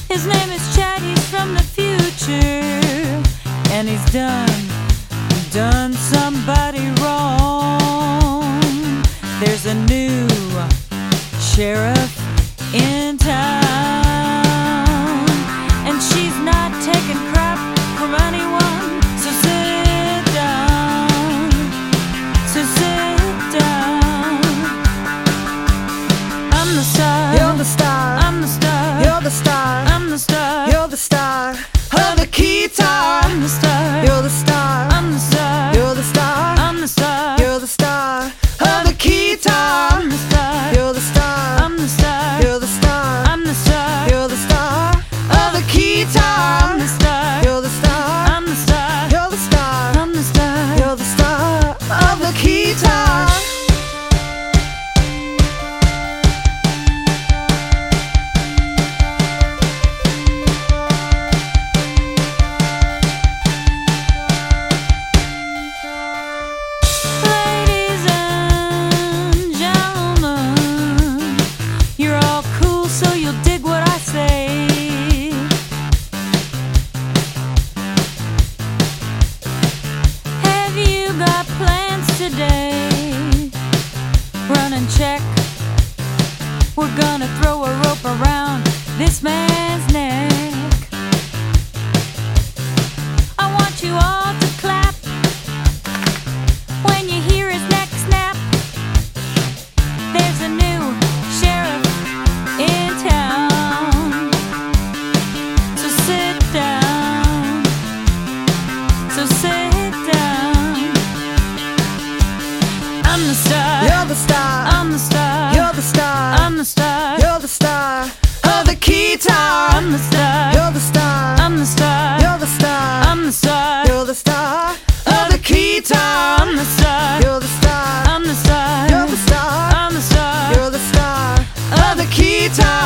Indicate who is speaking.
Speaker 1: His name is Chad, he's from the future, and he's done somebody wrong. There's a new sheriff in town, and she's not taking crap from anyone. So sit down, so sit down. I'm the star,
Speaker 2: You're the star,
Speaker 1: I'm the star,
Speaker 2: you're the star,
Speaker 1: I'm the star,
Speaker 2: you're the star of the guitar.
Speaker 1: I'm the star,
Speaker 2: You're the star,
Speaker 1: I'm the star,
Speaker 2: you're the star,
Speaker 1: I'm the star,
Speaker 2: you're the star of the guitar.
Speaker 1: I'm the star,
Speaker 2: You're the star,
Speaker 1: I'm the star,
Speaker 2: you're the star,
Speaker 1: I'm the star,
Speaker 2: you're the star of the guitar.
Speaker 1: I'm the star,
Speaker 2: You're the star,
Speaker 1: I'm the star,
Speaker 2: you're the star,
Speaker 1: I'm the star,
Speaker 2: you're the star of the guitar.
Speaker 1: Ladies and gentlemen, you're all cool, so you'll dig what I say. Have you got plans today? Run and check. We're gonna throw a rope around this man's neck. I want you all to clap when you hear his neck snap. There's a new sheriff in town. So sit down, so sit down. I'm the star,
Speaker 2: You're the star,
Speaker 1: I'm the star,
Speaker 2: you're the star,
Speaker 1: I'm the star,
Speaker 2: you're the star of the guitar.
Speaker 1: I'm the star,
Speaker 2: You're the star,
Speaker 1: I'm the star,
Speaker 2: you're the star,
Speaker 1: I'm the star,
Speaker 2: you're the star of the guitar.
Speaker 1: I'm the star,
Speaker 2: You're the star,
Speaker 1: I'm the star,
Speaker 2: you're the star,
Speaker 1: I'm the star,
Speaker 2: you're the star of the guitar.